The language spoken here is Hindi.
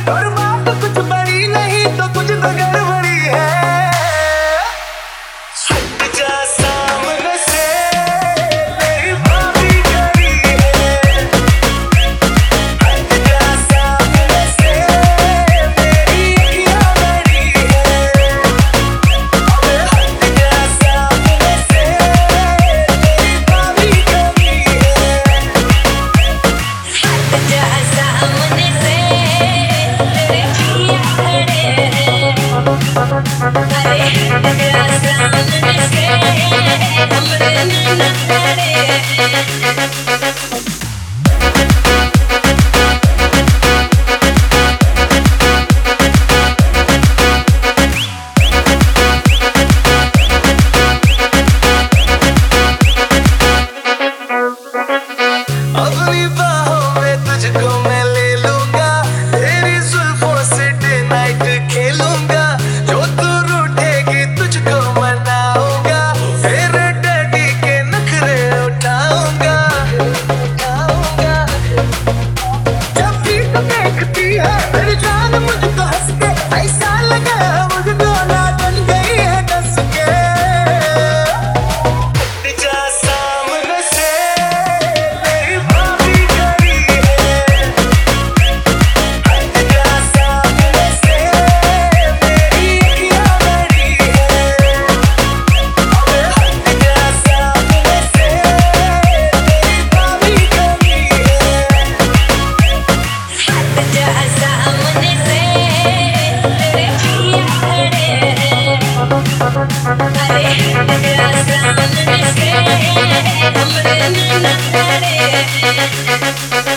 और बात कुछ बड़ी नहीं तो कुछ तो गड़बड़ी है। हट जा सामने से, मेरी भाभी खड़ी है। हट जा सामने से, मेरी अखियाँ बड़ी है। हट जा सामने से, मेरी भाभी खड़ी है। हट जा सामने से, तेरे पिया खड़े हैं। अरे हट जा सामने से, हमरे नैना खड़े हैं। अपनी बाहों में तुझको मैं ले लूंगा, तेरी जुल्फों से डे नाइट खेलूंगा। जो तू रूठेगी तुझको मनाऊंगा, तेरे डैडी के नखरे उठाऊंगा। जब भी तू देखती है मेरी जान मुझको हंस के, ऐसा लगा मुझको ना बन गई है डस के। हट जा सामने से, मेरी भाभी खड़ी है। हट जा सामने से, मेरी अखियाँ बड़ी है। हट जा सामने से, मेरी भाभी खड़ी है। हट जा सामने से, तेरे पिया खड़े हैं। अरे हट जा सामने से, हमरे नैना खड़े हैं।